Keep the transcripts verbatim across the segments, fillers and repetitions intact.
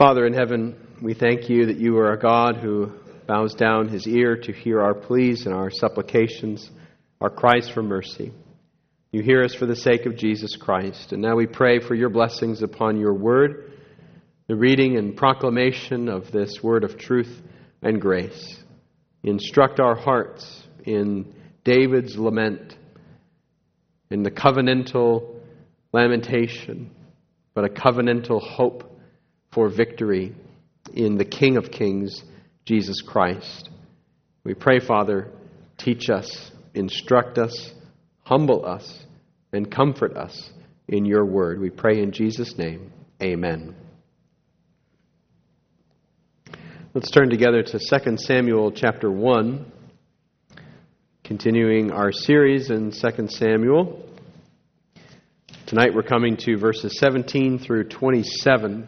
Father in heaven, we thank you that you are a God who bows down his ear to hear our pleas and our supplications, our cries for mercy. You hear us for the sake of Jesus Christ. And now we pray for your blessings upon your word, the reading and proclamation of this word of truth and grace. Instruct our hearts in David's lament, in the covenantal lamentation, but a covenantal hope for victory in the King of Kings, Jesus Christ. We pray, Father, teach us, instruct us, humble us, and comfort us in your word. We pray in Jesus' name. Amen. Let's turn together to Second Samuel chapter one, continuing our series in Second Samuel. Tonight we're coming to verses seventeen through twenty-seven.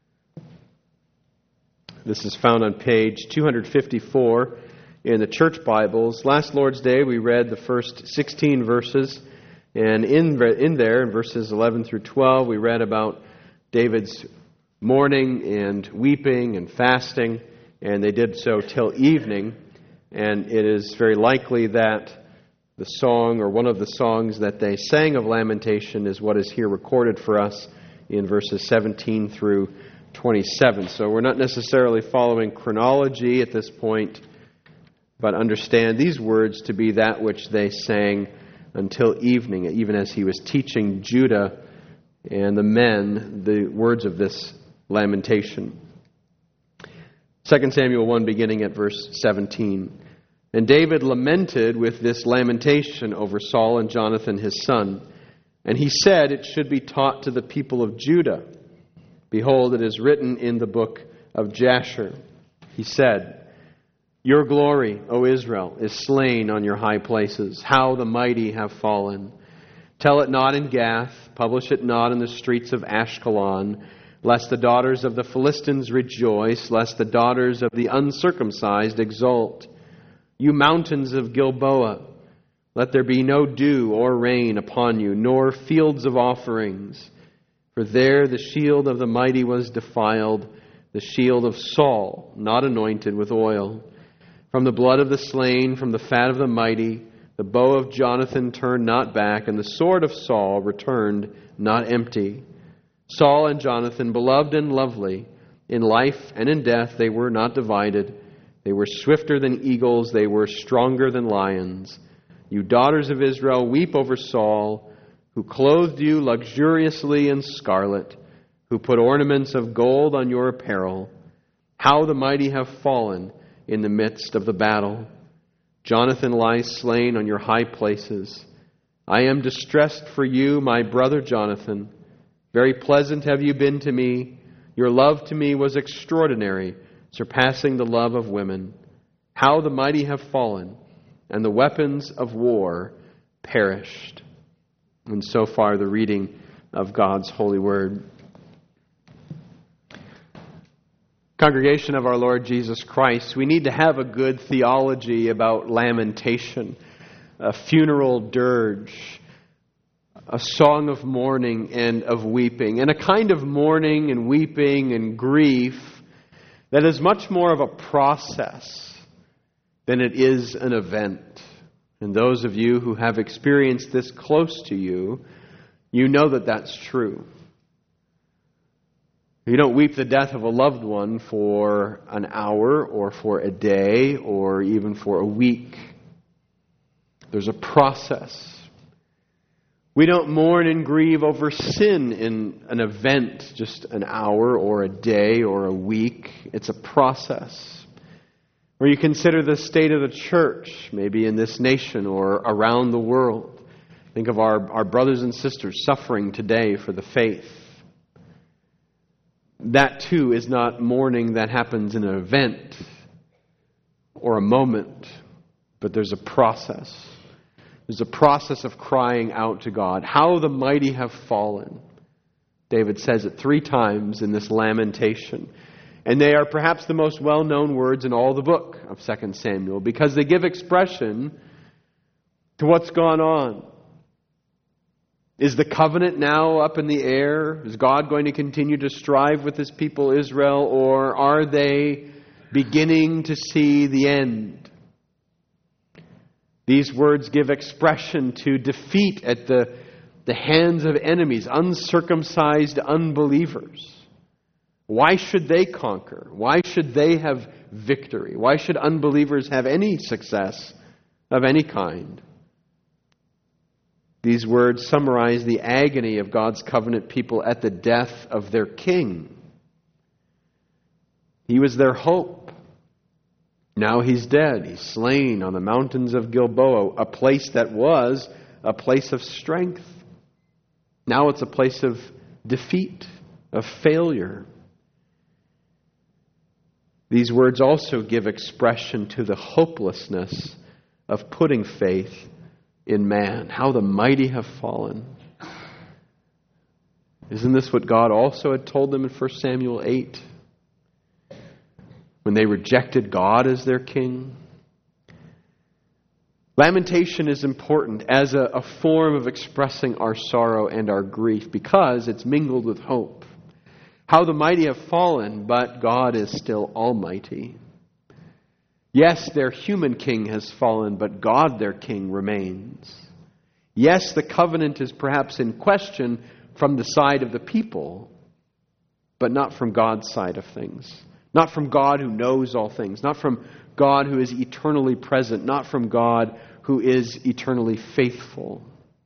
This is found on page two fifty-four in the church Bibles. Last Lord's Day we read the first sixteen verses, and in, in there, in verses eleven through twelve, we read about David's mourning and weeping and fasting, and they did so till evening. And it is very likely that the song, or one of the songs that they sang of lamentation, is what is here recorded for us in verses seventeen through twenty-seven. So we're not necessarily following chronology at this point, but understand these words to be that which they sang until evening, even as he was teaching Judah and the men the words of this lamentation. Second Samuel one, beginning at verse seventeen. And David lamented with this lamentation over Saul and Jonathan his son. And he said it should be taught to the people of Judah. Behold, it is written in the book of Jasher. He said, Your glory, O Israel, is slain on your high places. How the mighty have fallen. Tell it not in Gath, publish it not in the streets of Ashkelon, lest the daughters of the Philistines rejoice, lest the daughters of the uncircumcised exult. You mountains of Gilboa, let there be no dew or rain upon you, nor fields of offerings. For there the shield of the mighty was defiled, the shield of Saul, not anointed with oil. From the blood of the slain, from the fat of the mighty, the bow of Jonathan turned not back, and the sword of Saul returned not empty. Saul and Jonathan, beloved and lovely, in life and in death they were not divided. They were swifter than eagles, they were stronger than lions. You daughters of Israel, weep over Saul, who clothed you luxuriously in scarlet, who put ornaments of gold on your apparel. How the mighty have fallen in the midst of the battle. Jonathan lies slain on your high places. I am distressed for you, my brother Jonathan. Very pleasant have you been to me. Your love to me was extraordinary, surpassing the love of women. How the mighty have fallen, and the weapons of war perished. And so far, the reading of God's holy word. Congregation of our Lord Jesus Christ, we need to have a good theology about lamentation, a funeral dirge, a song of mourning and of weeping, and a kind of mourning and weeping and grief that is much more of a process than it is an event. And those of you who have experienced this close to you, you know that that's true. You don't weep the death of a loved one for an hour or for a day or even for a week. There's a process. We don't mourn and grieve over sin in an event, just an hour or a day or a week. It's a process. Or you consider the state of the church, maybe in this nation or around the world. Think of our, our brothers and sisters suffering today for the faith. That too is not mourning that happens in an event or a moment, but there's a process. There's a process of crying out to God. How the mighty have fallen. David says it three times in this lamentation. And they are perhaps the most well-known words in all the book of Second Samuel because they give expression to what's gone on. Is the covenant now up in the air? Is God going to continue to strive with His people Israel, or are they beginning to see the end? These words give expression to defeat at the, the hands of enemies, uncircumcised unbelievers. Why should they conquer? Why should they have victory? Why should unbelievers have any success of any kind? These words summarize the agony of God's covenant people at the death of their king. He was their hope. Now he's dead. He's slain on the mountains of Gilboa, a place that was a place of strength. Now it's a place of defeat, of failure. These words also give expression to the hopelessness of putting faith in man. How the mighty have fallen. Isn't this what God also had told them in First Samuel eight? When they rejected God as their king? Lamentation is important as a, a form of expressing our sorrow and our grief because it's mingled with hope. How the mighty have fallen, but God is still almighty. Yes, their human king has fallen, but God, their king, remains. Yes, the covenant is perhaps in question from the side of the people, but not from God's side of things. Not from God who knows all things. Not from God who is eternally present. Not from God who is eternally faithful.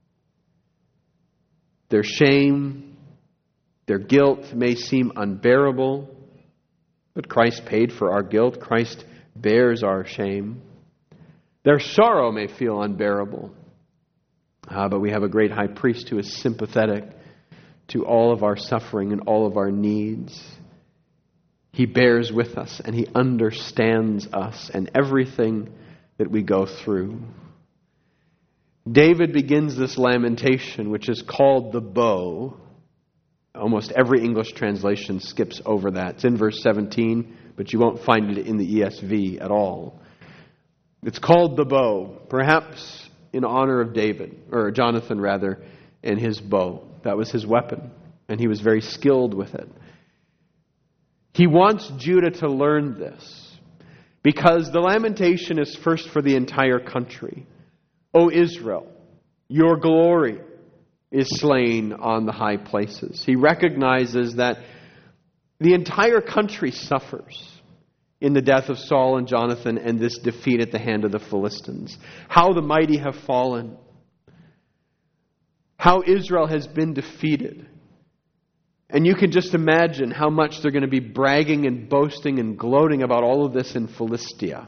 Their shame, their guilt may seem unbearable, but Christ paid for our guilt. Christ bears our shame. Their sorrow may feel unbearable. Ah, but we have a great high priest who is sympathetic to all of our suffering and all of our needs. He bears with us and He understands us and everything that we go through. David begins this lamentation, which is called the bow. Almost every English translation skips over that. It's in verse seventeen, but you won't find it in the E S V at all. It's called the bow, perhaps in honor of David, or Jonathan rather, and his bow. That was his weapon, and he was very skilled with it. He wants Judah to learn this, because the lamentation is first for the entire country. O Israel, your glory is slain on the high places. He recognizes that the entire country suffers in the death of Saul and Jonathan and this defeat at the hand of the Philistines. How the mighty have fallen. How Israel has been defeated. And you can just imagine how much they're going to be bragging and boasting and gloating about all of this in Philistia.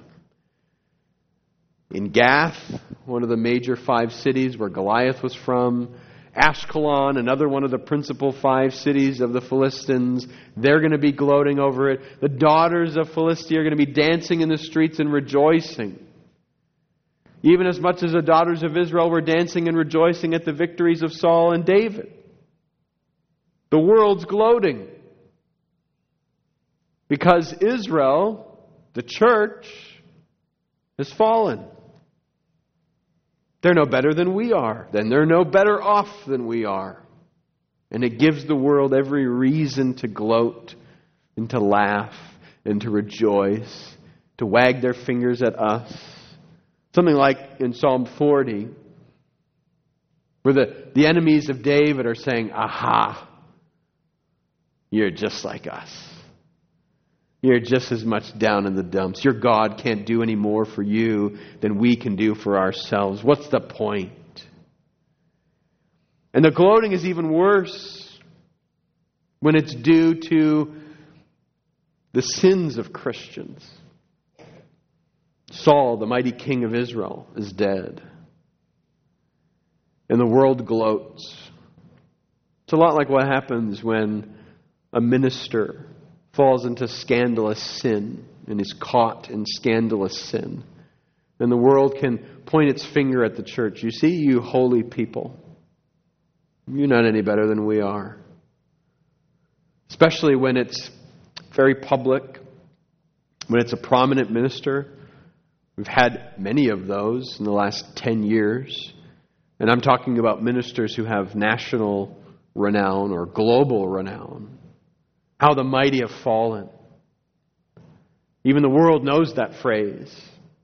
In Gath, one of the major five cities where Goliath was from, Ashkelon, another one of the principal five cities of the Philistines, they're going to be gloating over it. The daughters of Philistia are going to be dancing in the streets and rejoicing. Even as much as the daughters of Israel were dancing and rejoicing at the victories of Saul and David. The world's gloating. Because Israel, the church, has fallen. They're no better than we are. Then they're no better off than we are. And it gives the world every reason to gloat and to laugh and to rejoice, to wag their fingers at us. Something like in Psalm forty, where the, the enemies of David are saying, aha, you're just like us. You're just as much down in the dumps. Your God can't do any more for you than we can do for ourselves. What's the point? And the gloating is even worse when it's due to the sins of Christians. Saul, the mighty king of Israel, is dead. And the world gloats. It's a lot like what happens when a minister falls into scandalous sin and is caught in scandalous sin. And the world can point its finger at the church. You see, you holy people, you're not any better than we are. Especially when it's very public, when it's a prominent minister. We've had many of those in the last ten years And I'm talking about ministers who have national renown or global renown. How the mighty have fallen. Even the world knows that phrase.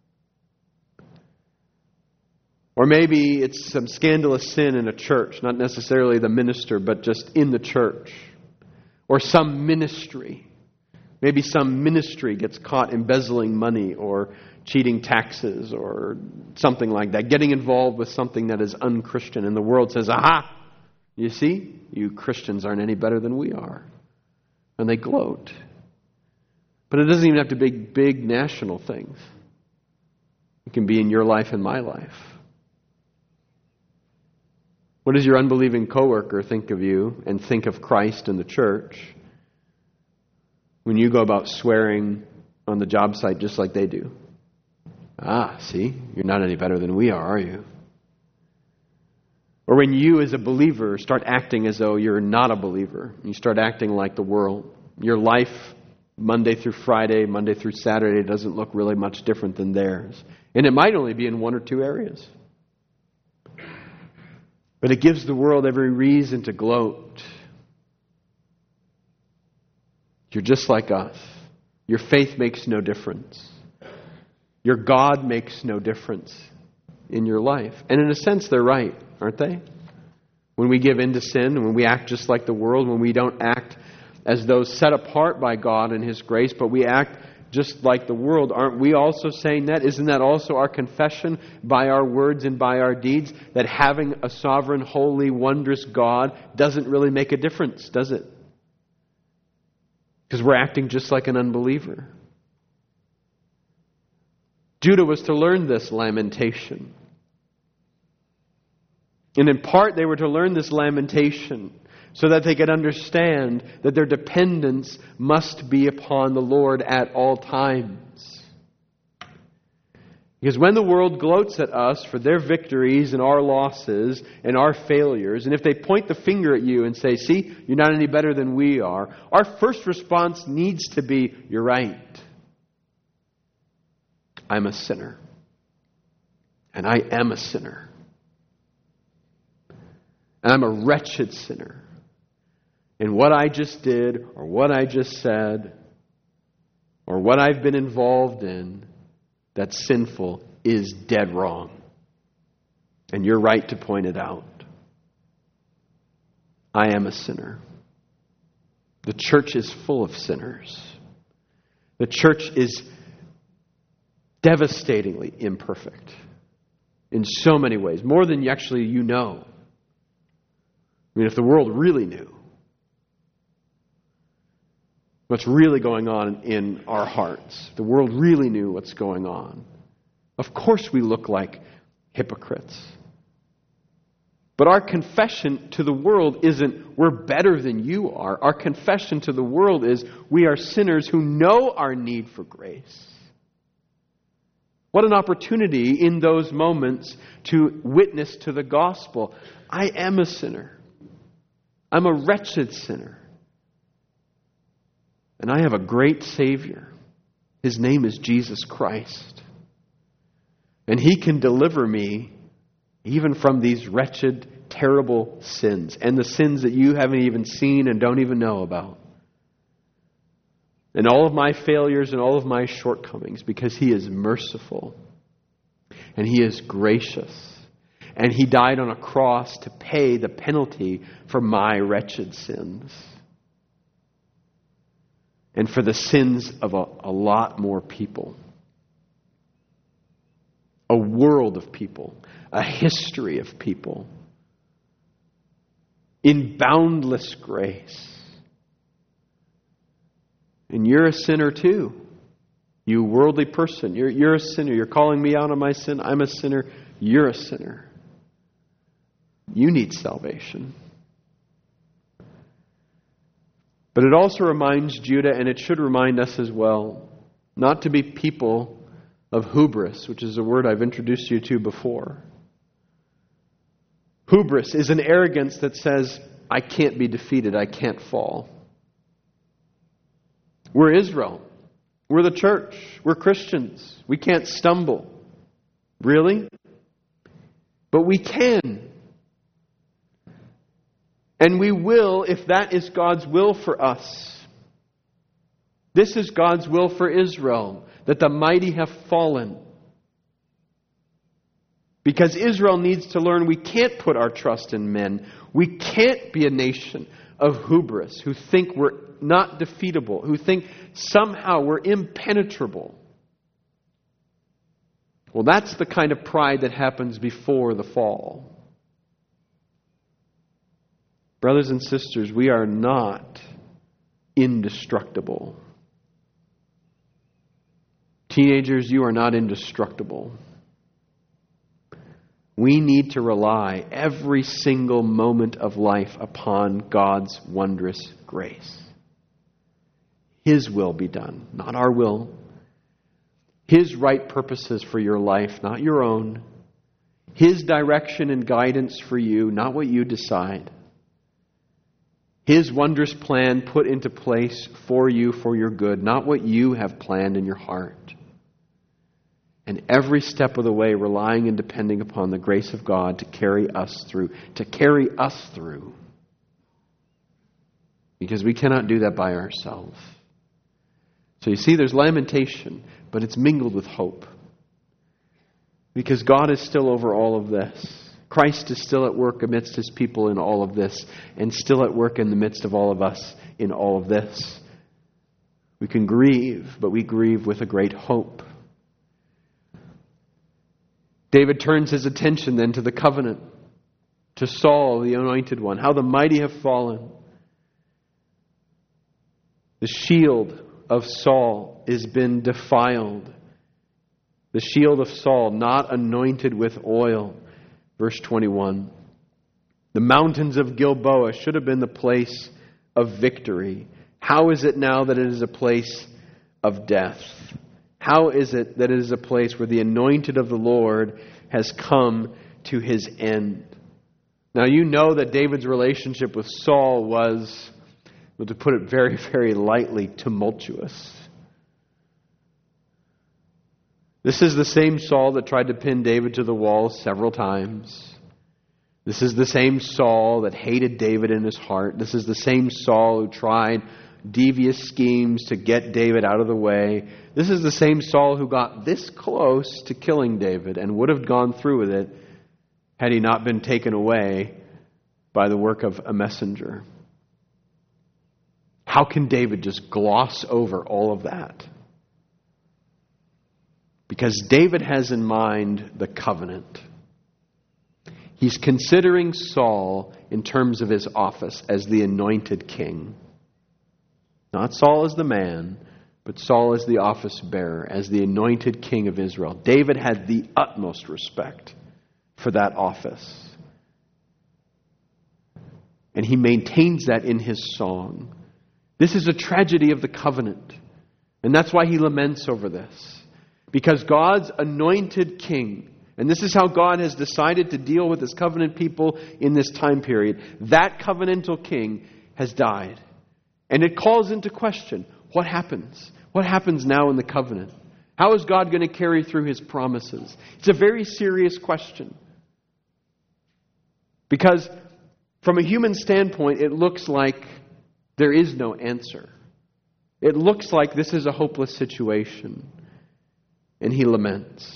Or maybe it's some scandalous sin in a church, not necessarily the minister, but just in the church. Or some ministry. Maybe some ministry gets caught embezzling money or cheating taxes or something like that. Getting involved with something that is un-Christian. And the world says, aha, you see, you Christians aren't any better than we are. And they gloat. But it doesn't even have to be big national things. It can be in your life and my life. What does your unbelieving coworker think of you and think of Christ and the church when you go about swearing on the job site just like they do? Ah, see, you're not any better than we are, are you? Or when you as a believer start acting as though you're not a believer. You start acting like the world. Your life, Monday through Friday, Monday through Saturday, doesn't look really much different than theirs. And it might only be in one or two areas. But it gives the world every reason to gloat. You're just like us. Your faith makes no difference. Your God makes no difference in your life. And in a sense, they're right, aren't they? When we give in to sin, when we act just like the world, when we don't act as those set apart by God and His grace, but we act just like the world, aren't we also saying that? Isn't that also our confession by our words and by our deeds? That having a sovereign, holy, wondrous God doesn't really make a difference, does it? Because we're acting just like an unbeliever. Judah was to learn this lamentation. And in part, they were to learn this lamentation so that they could understand that their dependence must be upon the Lord at all times. Because when the world gloats at us for their victories and our losses and our failures, and if they point the finger at you and say, see, you're not any better than we are, our first response needs to be, you're right. I'm a sinner. And I am a sinner. And I'm a wretched sinner. And what I just did, or what I just said, or what I've been involved in that's sinful is dead wrong. And you're right to point it out. I am a sinner. The church is full of sinners. The church is devastatingly imperfect in so many ways, more than you actually you know. I mean, if the world really knew what's really going on in our hearts, if the world really knew what's going on, of course we look like hypocrites. But our confession to the world isn't, we're better than you are. Our confession to the world is, we are sinners who know our need for grace. What an opportunity in those moments to witness to the gospel. I am a sinner. I'm a wretched sinner. And I have a great Savior. His name is Jesus Christ. And He can deliver me even from these wretched, terrible sins. And the sins that you haven't even seen and don't even know about. And all of my failures and all of my shortcomings, because He is merciful. And He is gracious. And He died on a cross to pay the penalty for my wretched sins. And for the sins of a, a lot more people. A world of people. A history of people. In boundless grace. And you're a sinner too. You worldly person. You're, you're a sinner. You're calling me out on my sin. I'm a sinner. You're a sinner. You need salvation. But it also reminds Judah, and it should remind us as well, not to be people of hubris, which is a word I've introduced you to before. Hubris is an arrogance that says, I can't be defeated. I can't fall. We're Israel. We're the church. We're Christians. We can't stumble. Really? But we can. And we will if that is God's will for us. This is God's will for Israel, that the mighty have fallen. Because Israel needs to learn we can't put our trust in men. We can't be a nation of hubris who think we're not defeatable, who think somehow we're impenetrable. Well, that's the kind of pride that happens before the fall. Brothers and sisters, we are not indestructible. Teenagers, you are not indestructible. We need to rely every single moment of life upon God's wondrous grace. His will be done, not our will. His right purposes for your life, not your own. His direction and guidance for you, not what you decide. His wondrous plan put into place for you for your good, not what you have planned in your heart. And every step of the way relying and depending upon the grace of God to carry us through, to carry us through. Because we cannot do that by ourselves. So you see, there's lamentation, but it's mingled with hope. Because God is still over all of this. Christ is still at work amidst His people in all of this, and still at work in the midst of all of us in all of this. We can grieve, but we grieve with a great hope. David turns his attention then to the covenant, to Saul, the anointed one, how the mighty have fallen. The shield of Saul has been defiled. The shield of Saul not anointed with oil. Verse twenty-one. The mountains of Gilboa should have been the place of victory. How is it now that it is a place of death? How is it that it is a place where the anointed of the Lord has come to his end? Now you know that David's relationship with Saul was, well, to put it very, very lightly, tumultuous. This is the same Saul that tried to pin David to the wall several times. This is the same Saul that hated David in his heart. This is the same Saul who tried devious schemes to get David out of the way. This is the same Saul who got this close to killing David and would have gone through with it had he not been taken away by the work of a messenger. How can David just gloss over all of that? Because David has in mind the covenant. He's considering Saul in terms of his office as the anointed king. Not Saul as the man, but Saul as the office bearer, as the anointed king of Israel. David had the utmost respect for that office. And he maintains that in his song. This is a tragedy of the covenant. And that's why he laments over this. Because God's anointed king, and this is how God has decided to deal with His covenant people in this time period, that covenantal king has died. And it calls into question, what happens? What happens now in the covenant? How is God going to carry through His promises? It's a very serious question. Because from a human standpoint, it looks like there is no answer. It looks like this is a hopeless situation. And he laments.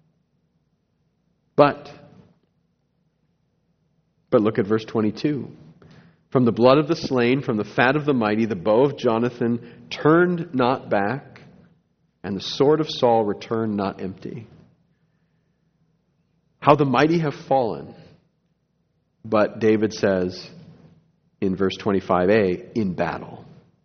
But, but look at verse twenty-two. From the blood of the slain, from the fat of the mighty, the bow of Jonathan turned not back, and the sword of Saul returned not empty. How the mighty have fallen. But David says in verse twenty-five a, in battle.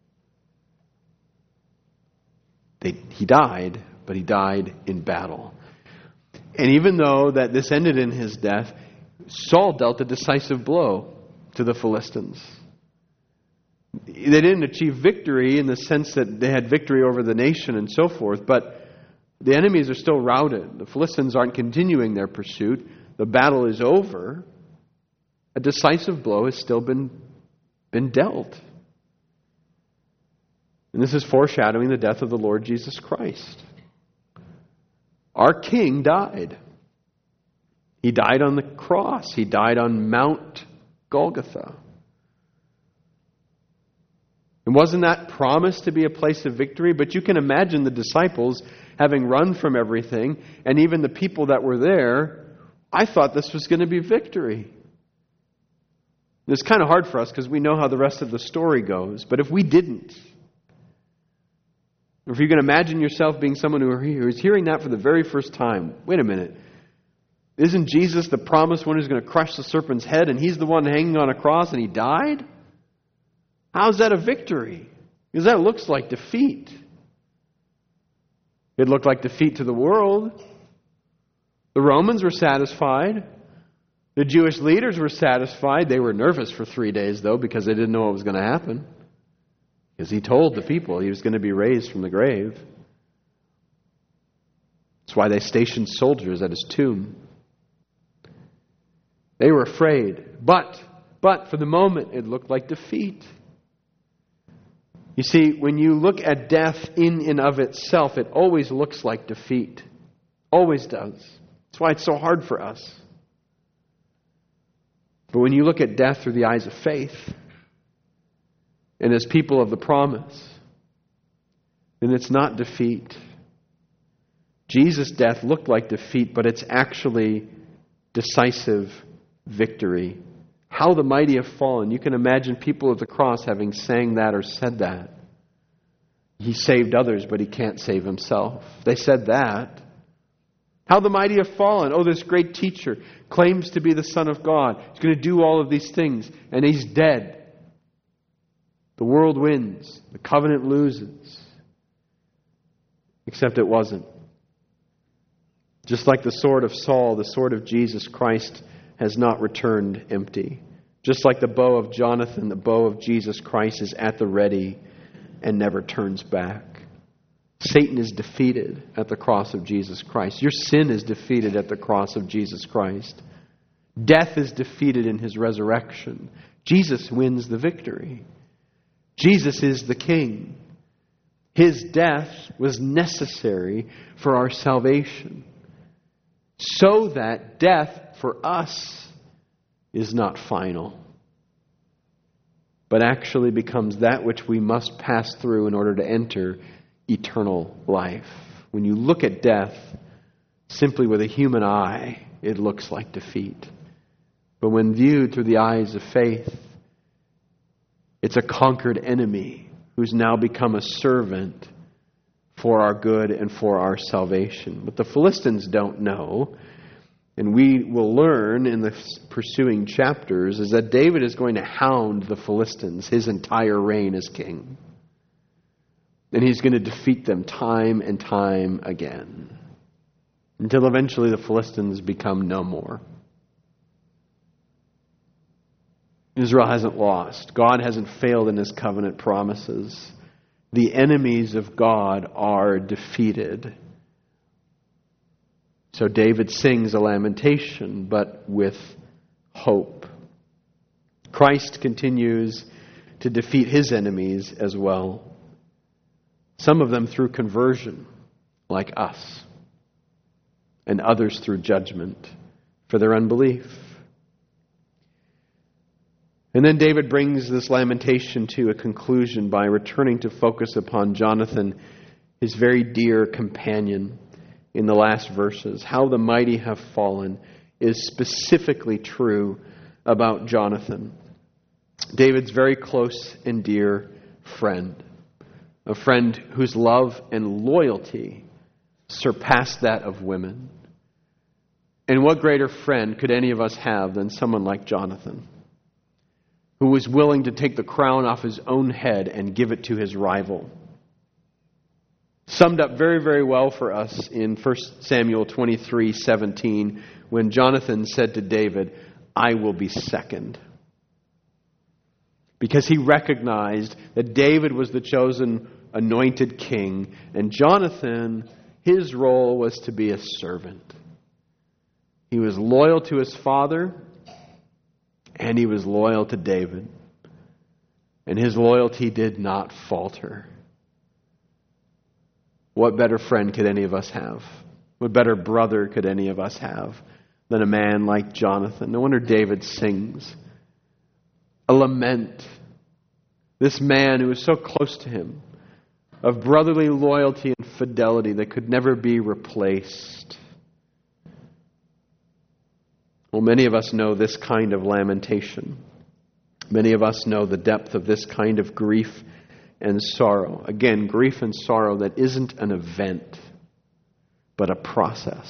They, he died, but he died in battle. And even though that this ended in his death, Saul dealt a decisive blow to the Philistines. They didn't achieve victory in the sense that they had victory over the nation and so forth, but the enemies are still routed. The Philistines aren't continuing their pursuit. The battle is over. A decisive blow has still been, been dealt. And this is foreshadowing the death of the Lord Jesus Christ. Our King died. He died on the cross. He died on Mount Golgotha. And wasn't that promised to be a place of victory? But you can imagine the disciples having run from everything, and even the people that were there, I thought this was going to be victory. It's kind of hard for us because we know how the rest of the story goes. But if we didn't, if you can imagine yourself being someone who is hearing that for the very first time, wait a minute. Isn't Jesus the promised one who's going to crush the serpent's head, and he's the one hanging on a cross and he died? How's that a victory? Because that looks like defeat. It looked like defeat to the world. The Romans were satisfied. The Jewish leaders were satisfied. They were nervous for three days, though, because they didn't know what was going to happen. Because he told the people he was going to be raised from the grave. That's why they stationed soldiers at his tomb. They were afraid. But, but for the moment, it looked like defeat. You see, when you look at death in and of itself, it always looks like defeat. Always does. That's why it's so hard for us. But when you look at death through the eyes of faith, and as people of the promise, then it's not defeat. Jesus' death looked like defeat, but it's actually decisive victory. How the mighty have fallen. You can imagine people of the cross having sang that or said that. He saved others, but he can't save himself. They said that. How the mighty have fallen. Oh, this great teacher claims to be the Son of God. He's going to do all of these things, and he's dead. The world wins. The covenant loses. Except it wasn't. Just like the sword of Saul, the sword of Jesus Christ has not returned empty. Just like the bow of Jonathan, the bow of Jesus Christ is at the ready and never turns back. Satan is defeated at the cross of Jesus Christ. Your sin is defeated at the cross of Jesus Christ. Death is defeated in his resurrection. Jesus wins the victory. Jesus is the King. His death was necessary for our salvation, so that death for us is not final, but actually becomes that which we must pass through in order to enter eternal life. When you look at death simply with a human eye, it looks like defeat. But when viewed through the eyes of faith, it's a conquered enemy who's now become a servant for our good and for our salvation. But the Philistines don't know, and we will learn in the pursuing chapters, is that David is going to hound the Philistines his entire reign as king. And he's going to defeat them time and time again, until eventually the Philistines become no more. Israel hasn't lost. God hasn't failed in his covenant promises. The enemies of God are defeated. So David sings a lamentation, but with hope. Christ continues to defeat his enemies as well. Some of them through conversion, like us, and others through judgment for their unbelief. And then David brings this lamentation to a conclusion by returning to focus upon Jonathan, his very dear companion, in the last verses. How the mighty have fallen is specifically true about Jonathan, David's very close and dear friend, a friend whose love and loyalty surpassed that of women. And what greater friend could any of us have than someone like Jonathan, who was willing to take the crown off his own head and give it to his rival? Summed up very, very well for us in First Samuel twenty-three seventeen, when Jonathan said to David, "I will be second." Because he recognized that David was the chosen anointed king, and Jonathan, his role was to be a servant. He was loyal to his father, and he was loyal to David. And his loyalty did not falter. What better friend could any of us have? What better brother could any of us have than a man like Jonathan. No wonder David sings a lament. This man who was so close to him, of brotherly loyalty and fidelity that could never be replaced. Well, many of us know this kind of lamentation. Many of us know the depth of this kind of grief and sorrow. Again, grief and sorrow that isn't an event, but a process.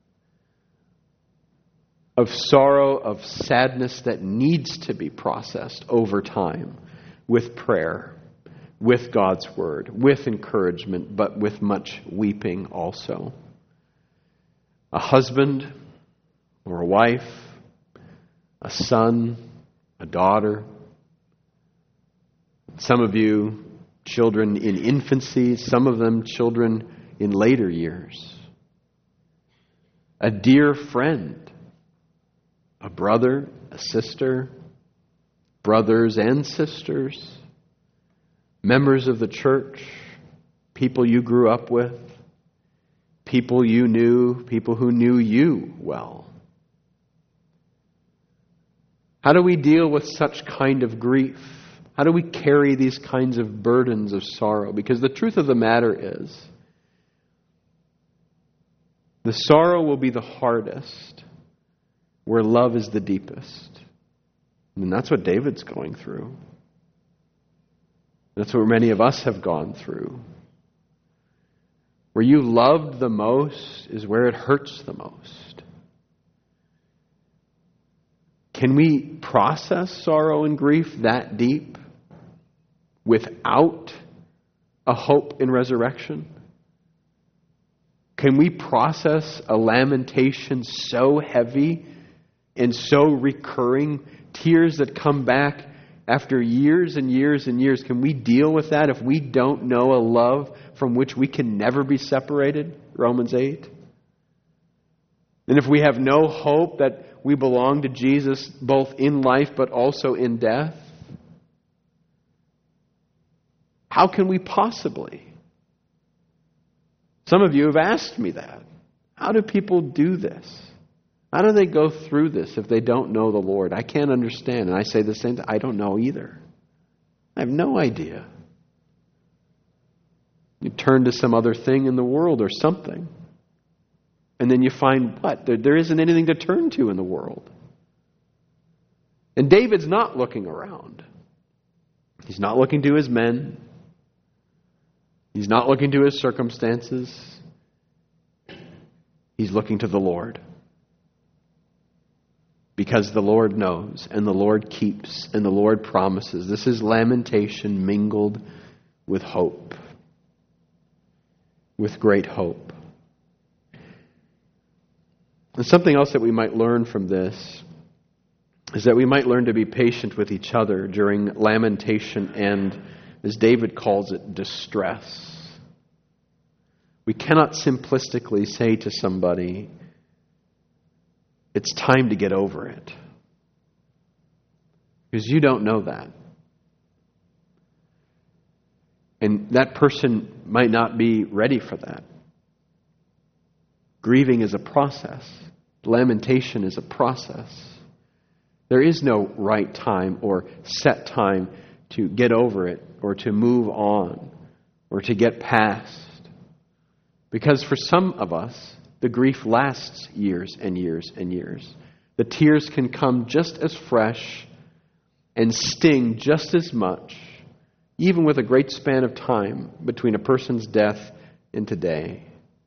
Of sorrow, of sadness that needs to be processed over time with prayer, with God's Word, with encouragement, but with much weeping also. A husband or a wife, a son, a daughter. Some of you, children in infancy, some of them children in later years. A dear friend, a brother, a sister, brothers and sisters, members of the church, people you grew up with, people you knew, people who knew you well. How do we deal with such kind of grief? How do we carry these kinds of burdens of sorrow? Because the truth of the matter is, the sorrow will be the hardest where love is the deepest. And that's what David's going through. That's what many of us have gone through. Where you loved the most is where it hurts the most. Can we process sorrow and grief that deep without a hope in resurrection? Can we process a lamentation so heavy and so recurring, tears that come back after years and years and years? Can we deal with that if we don't know a love from which we can never be separated? Romans eight. And if we have no hope that we belong to Jesus both in life but also in death, how can we possibly? Some of you have asked me that. How do people do this? How do they go through this if they don't know the Lord? I can't understand. And I say the same thing. I don't know either. I have no idea. You turn to some other thing in the world or something. And then you find what? There, there isn't anything to turn to in the world. And David's not looking around. He's not looking to his men. He's not looking to his circumstances. He's looking to the Lord. Because the Lord knows, and the Lord keeps, and the Lord promises. This is lamentation mingled with hope. With great hope. And something else that we might learn from this is that we might learn to be patient with each other during lamentation and, as David calls it, distress. We cannot simplistically say to somebody, it's time to get over it. Because you don't know that. And that person might not be ready for that. Grieving is a process. Lamentation is a process. There is no right time or set time to get over it or to move on or to get past. Because for some of us, the grief lasts years and years and years. The tears can come just as fresh and sting just as much, even with a great span of time between a person's death and today.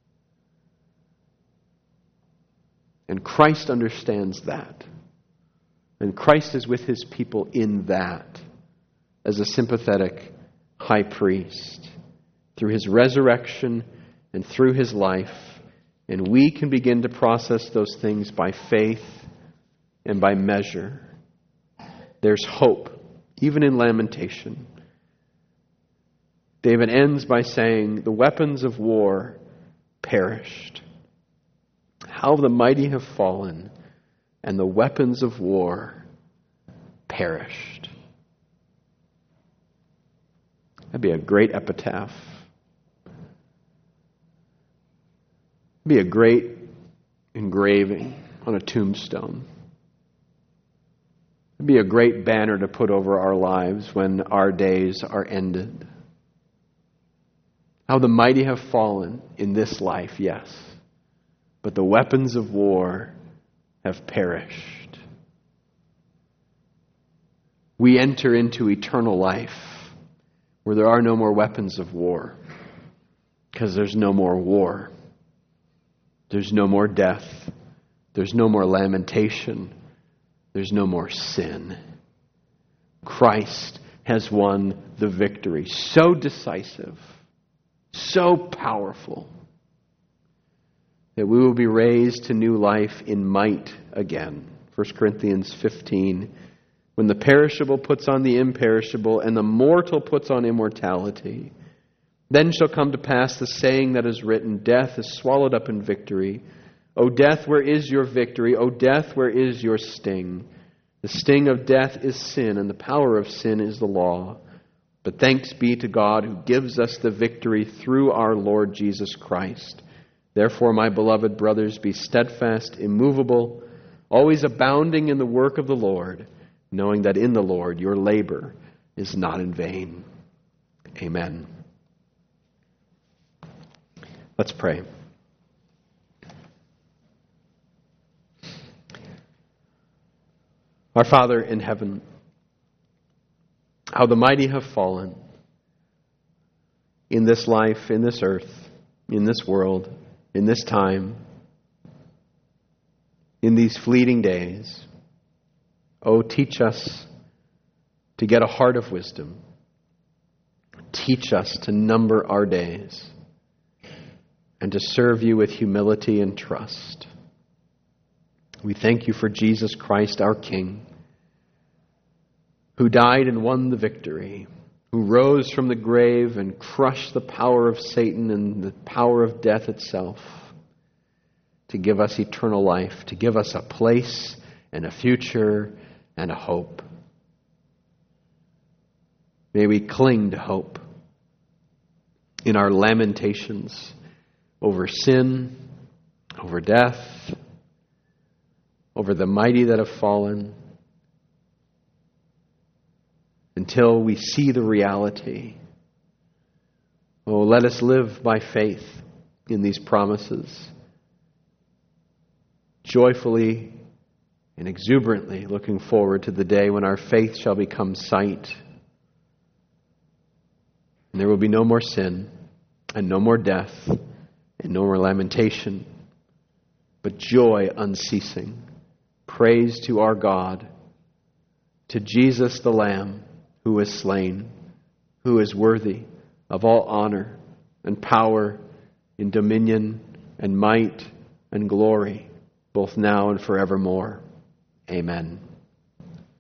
And Christ understands that. And Christ is with his people in that as a sympathetic high priest through his resurrection and through his life. And we can begin to process those things by faith and by measure. There's hope, even in lamentation. David ends by saying, the weapons of war perished. How the mighty have fallen, and the weapons of war perished. That'd be a great epitaph. It'd be a great engraving on a tombstone. It'd be a great banner to put over our lives when our days are ended. How the mighty have fallen in this life, yes, but the weapons of war have perished. We enter into eternal life where there are no more weapons of war, because there's no more war. There's no more death. There's no more lamentation. There's no more sin. Christ has won the victory. So decisive, so powerful, that we will be raised to new life in might again. First Corinthians fifteen. When the perishable puts on the imperishable, and the mortal puts on immortality, then shall come to pass the saying that is written, death is swallowed up in victory. O death, where is your victory? O death, where is your sting? The sting of death is sin, and the power of sin is the law. But thanks be to God who gives us the victory through our Lord Jesus Christ. Therefore, my beloved brothers, be steadfast, immovable, always abounding in the work of the Lord, knowing that in the Lord your labor is not in vain. Amen. Let's pray. Our Father in heaven, how the mighty have fallen in this life, in this earth, in this world, in this time, in these fleeting days. Oh, teach us to get a heart of wisdom. Teach us to number our days and to serve you with humility and trust. We thank you for Jesus Christ, our King, who died and won the victory, who rose from the grave and crushed the power of Satan and the power of death itself, to give us eternal life, to give us a place and a future and a hope. May we cling to hope in our lamentations over sin, over death, over the mighty that have fallen, until we see the reality. Oh, let us live by faith in these promises, joyfully and exuberantly looking forward to the day when our faith shall become sight. And there will be no more sin, and no more death, and no more lamentation, but joy unceasing. Praise to our God, to Jesus the Lamb, who was slain, who is worthy of all honor and power and dominion and might and glory, both now and forevermore. Amen.